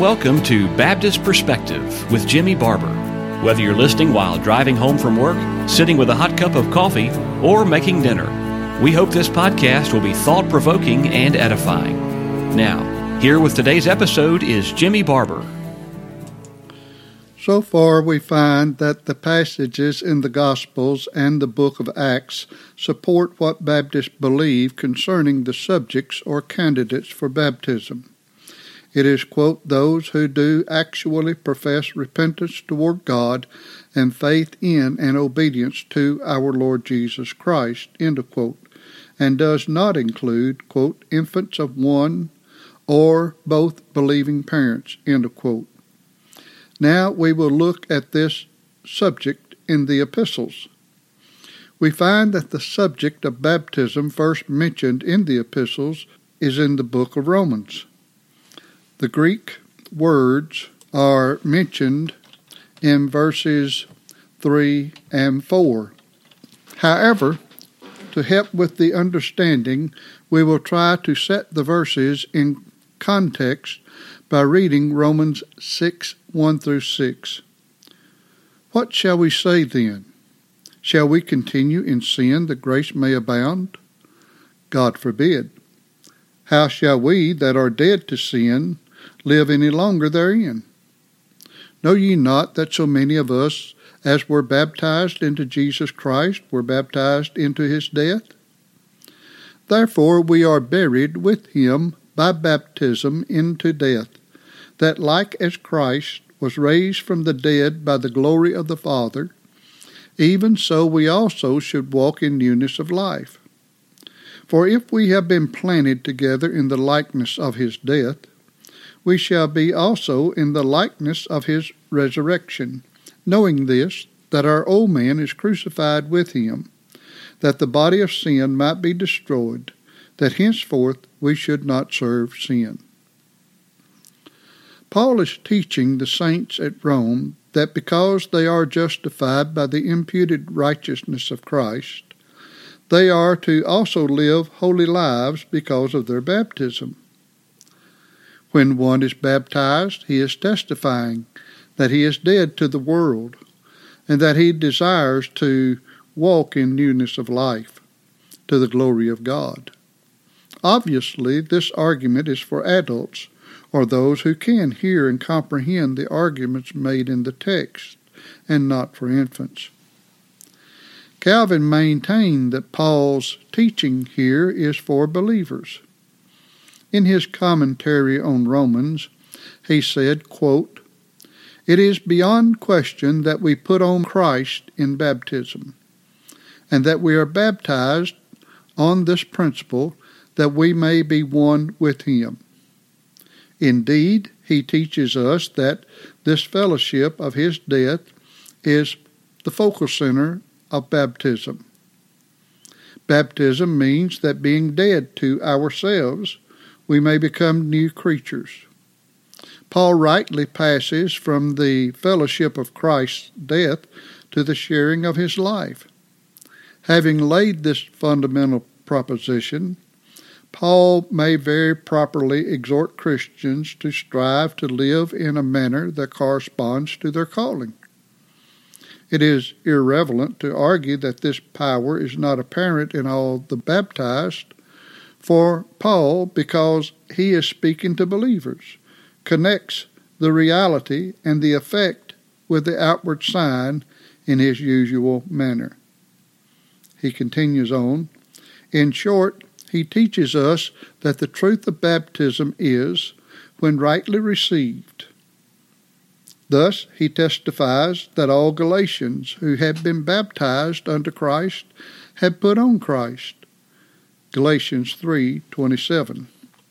welcome to Baptist Perspective with Jimmy Barber. Whether you're listening while driving home from work, sitting with a hot cup of coffee, or making dinner, we hope this podcast will be thought-provoking and edifying. Now, here with today's episode is Jimmy Barber. So far, we find that the passages in the Gospels and the book of Acts support what Baptists believe concerning the subjects or candidates for baptism. It is, quote, those who do actually profess repentance toward God and faith in and obedience to our Lord Jesus Christ, end of quote, and does not include, quote, infants of one or both believing parents, end of quote. Now we will look at this subject in the epistles. We find that the subject of baptism first mentioned in the epistles is in the book of Romans. The Greek words are mentioned in verses 3 and 4. However, to help with the understanding, we will try to set the verses in context by reading Romans 6, 1 through 6. What shall we say then? Shall we continue in sin that grace may abound? God forbid. How shall we that are dead to sin live any longer therein? Know ye not that so many of us as were baptized into Jesus Christ were baptized into his death? Therefore we are buried with him by baptism into death, that like as Christ was raised from the dead by the glory of the Father, even so we also should walk in newness of life. For if we have been planted together in the likeness of his death, we shall be also in the likeness of his resurrection, knowing this, that our old man is crucified with him, that the body of sin might be destroyed, that henceforth we should not serve sin. Paul is teaching the saints at Rome that because they are justified by the imputed righteousness of Christ, they are to also live holy lives because of their baptism. When one is baptized, he is testifying that he is dead to the world and that he desires to walk in newness of life to the glory of God. Obviously, this argument is for adults or those who can hear and comprehend the arguments made in the text, and not for infants. Calvin maintained that Paul's teaching here is for believers. In his commentary on Romans, he said, quote, it is beyond question that we put on Christ in baptism, and that we are baptized on this principle that we may be one with him. Indeed, he teaches us that this fellowship of his death is the focal center of baptism. Baptism means that being dead to ourselves, we may become new creatures. Paul rightly passes from the fellowship of Christ's death to the sharing of his life. Having laid this fundamental proposition, Paul may very properly exhort Christians to strive to live in a manner that corresponds to their calling. It is irrelevant to argue that this power is not apparent in all the baptized, for Paul, because he is speaking to believers, connects the reality and the effect with the outward sign in his usual manner. He continues on, in short, he teaches us that the truth of baptism is, when rightly received. Thus, he testifies that all Galatians who have been baptized unto Christ have put on Christ. Galatians 3:27.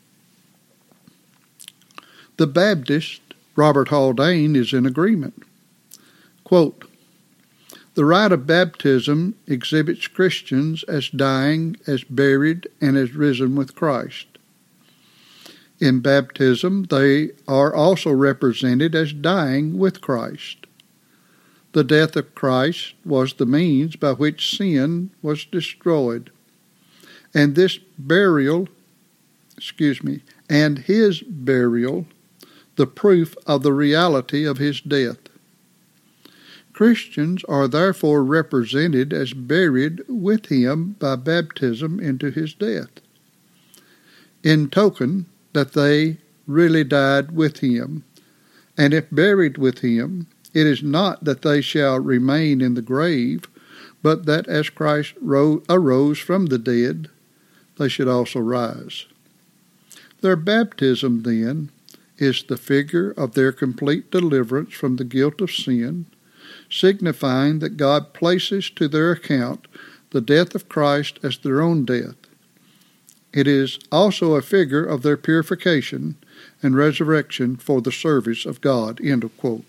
The Baptist, Robert Haldane, is in agreement. Quote, the rite of baptism exhibits Christians as dying, as buried, and as risen with Christ. In baptism, they are also represented as dying with Christ. The death of Christ was the means by which sin was destroyed, and his burial, the proof of the reality of his death. Christians are therefore represented as buried with him by baptism into his death, in token that they really died with him. And if buried with him, it is not that they shall remain in the grave, but that as Christ arose from the dead, they should also rise. Their baptism, then, is the figure of their complete deliverance from the guilt of sin, signifying that God places to their account the death of Christ as their own death. It is also a figure of their purification and resurrection for the service of God." End of quote.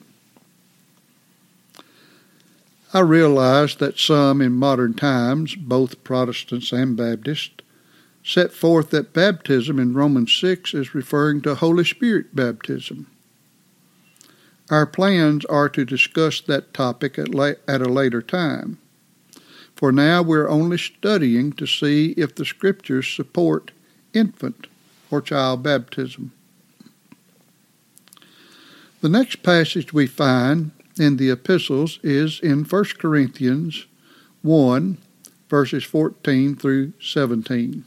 I realize that some in modern times, both Protestants and Baptists, set forth that baptism in Romans 6 is referring to Holy Spirit baptism. Our plans are to discuss that topic at a later time. For now, we're only studying to see if the Scriptures support infant or child baptism. The next passage we find in the epistles is in 1 Corinthians 1, verses 14 through 17.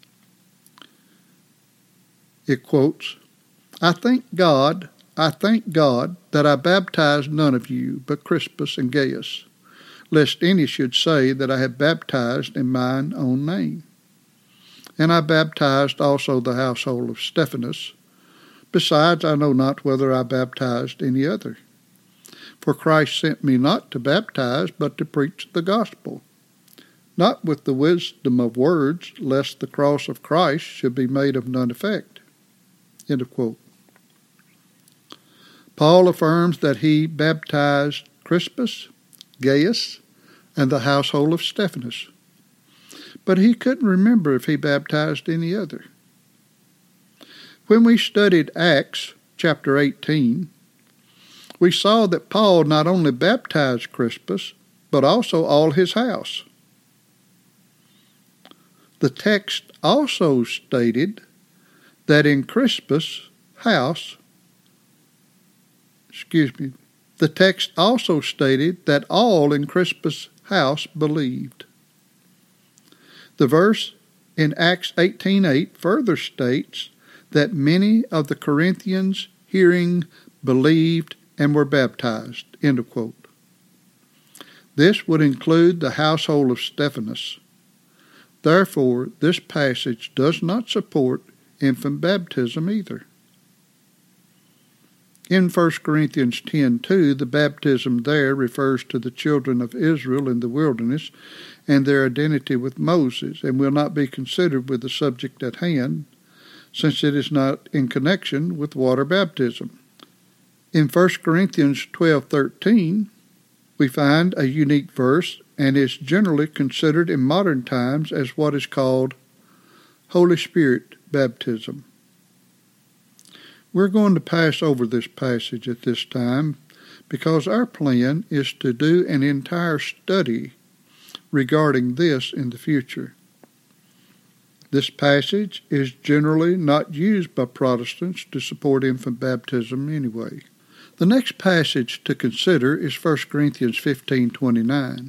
It quotes, I thank God that I baptized none of you but Crispus and Gaius, lest any should say that I have baptized in mine own name. And I baptized also the household of Stephanas. Besides, I know not whether I baptized any other. For Christ sent me not to baptize, but to preach the gospel, not with the wisdom of words, lest the cross of Christ should be made of none effect. End of quote. Paul affirms that he baptized Crispus, Gaius, and the household of Stephanas, but he couldn't remember if he baptized any other. When we studied Acts chapter 18, we saw that Paul not only baptized Crispus, but also all his house. The text also stated that in Crispus' house, the text also stated that all in Crispus' house believed. The verse in Acts 18:8 further states that many of the Corinthians hearing believed and were baptized. End of quote. This would include the household of Stephanas. Therefore, this passage does not support infant baptism either. In 1 Corinthians 10:2, the baptism there refers to the children of Israel in the wilderness and their identity with Moses, and will not be considered with the subject at hand, since it is not in connection with water baptism. In 1 Corinthians 12:13, we find a unique verse, and is generally considered in modern times as what is called Holy Spirit baptism. We're going to pass over this passage at this time because our plan is to do an entire study regarding this in the future. This passage is generally not used by Protestants to support infant baptism anyway. The next passage to consider is 1 Corinthians 15:29.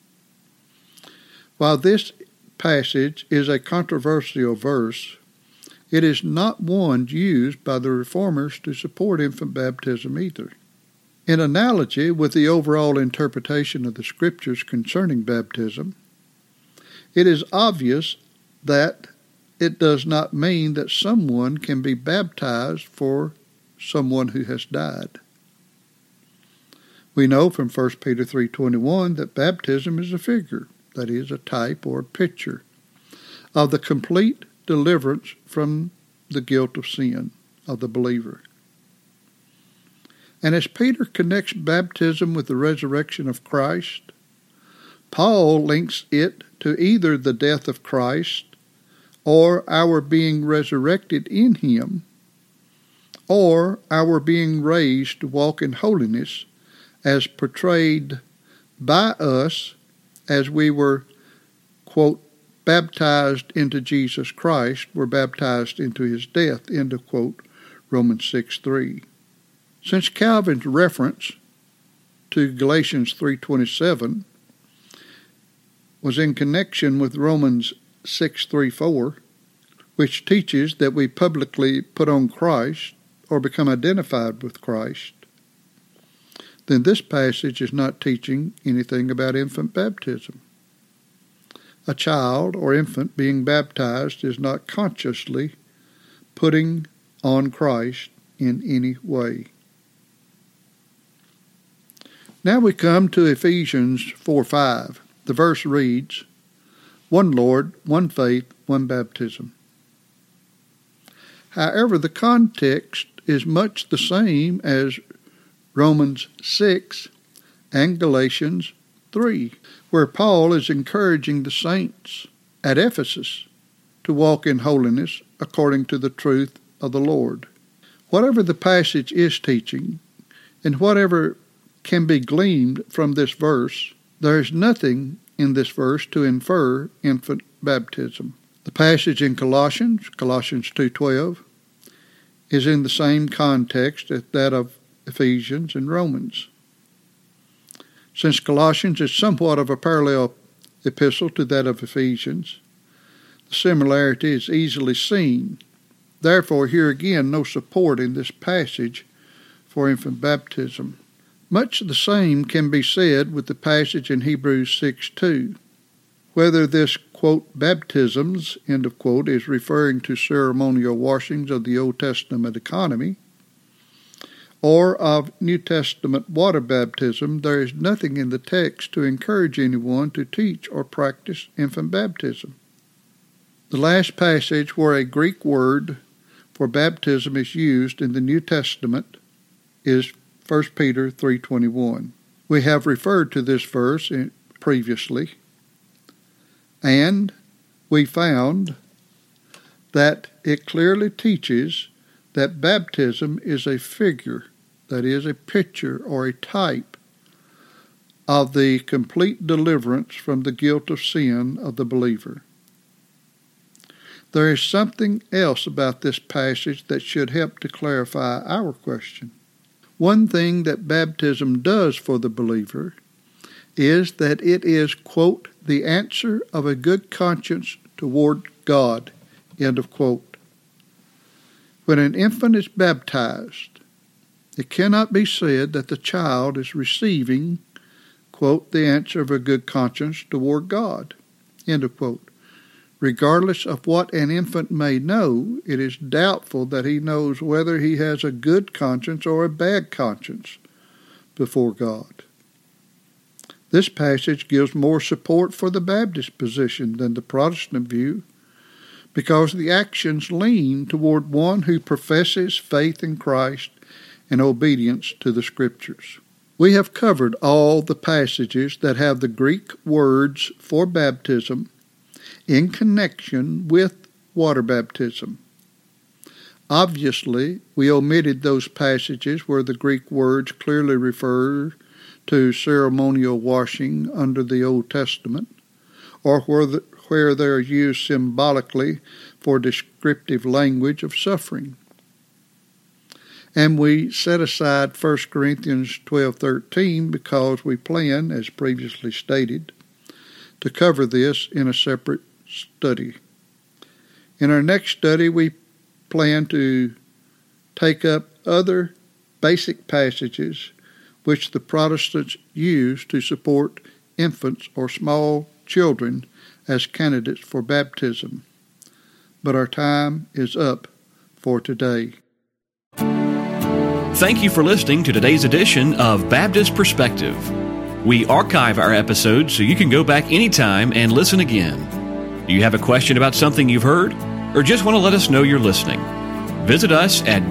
While this passage is a controversial verse, it is not one used by the Reformers to support infant baptism either. In analogy with the overall interpretation of the Scriptures concerning baptism, it is obvious that it does not mean that someone can be baptized for someone who has died. We know from 1 Peter 3:21 that baptism is a figure, that is, a type or a picture, of the complete deliverance from the guilt of sin of the believer. And as Peter connects baptism with the resurrection of Christ, Paul links it to either the death of Christ or our being resurrected in him, or our being raised to walk in holiness as portrayed by us as we were, quote, baptized into Jesus Christ, were baptized into his death, end of quote, Romans 6:3. Since Calvin's reference to Galatians 3:27 was in connection with Romans 6:3-4, which teaches that we publicly put on Christ or become identified with Christ, then this passage is not teaching anything about infant baptism. A child or infant being baptized is not consciously putting on Christ in any way. Now we come to Ephesians 4:5. The verse reads, "One Lord, one faith, one baptism." However, the context is much the same as Romans 6 and Galatians 3, where Paul is encouraging the saints at Ephesus to walk in holiness according to the truth of the Lord. Whatever the passage is teaching, and whatever can be gleaned from this verse, there is nothing in this verse to infer infant baptism. The passage in Colossians 2:12, is in the same context as that of Ephesians and Romans. Since Colossians is somewhat of a parallel epistle to that of Ephesians, the similarity is easily seen. Therefore, here again, no support in this passage for infant baptism. Much the same can be said with the passage in Hebrews 6:2. Whether this, quote, baptisms, end of quote, is referring to ceremonial washings of the Old Testament economy, or of New Testament water baptism, there is nothing in the text to encourage anyone to teach or practice infant baptism. The last passage where a Greek word for baptism is used in the New Testament is 1 Peter 3:21. We have referred to this verse previously, and we found that it clearly teaches that baptism is a figure, that is, a picture or a type of the complete deliverance from the guilt of sin of the believer. There is something else about this passage that should help to clarify our question. One thing that baptism does for the believer is that it is, quote, the answer of a good conscience toward God, end of quote. When an infant is baptized, it cannot be said that the child is receiving, quote, the answer of a good conscience toward God, end of quote. Regardless of what an infant may know, it is doubtful that he knows whether he has a good conscience or a bad conscience before God. This passage gives more support for the Baptist position than the Protestant view, because the actions lean toward one who professes faith in Christ and obedience to the Scriptures. We have covered all the passages that have the Greek words for baptism in connection with water baptism. Obviously, we omitted those passages where the Greek words clearly refer to ceremonial washing under the Old Testament, or where they are used symbolically for descriptive language of suffering. And we set aside 1 Corinthians 12:13 because we plan, as previously stated, to cover this in a separate study. In our next study, we plan to take up other basic passages which the Protestants use to support infants or small children as candidates for baptism. But our time is up for today. Thank you for listening to today's edition of Baptist Perspective. We archive our episodes so you can go back anytime and listen again. Do you have a question about something you've heard, or just want to let us know you're listening? Visit us at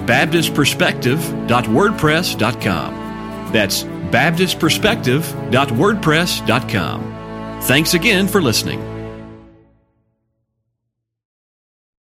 baptistperspective.wordpress.com. That's baptistperspective.wordpress.com. Thanks again for listening.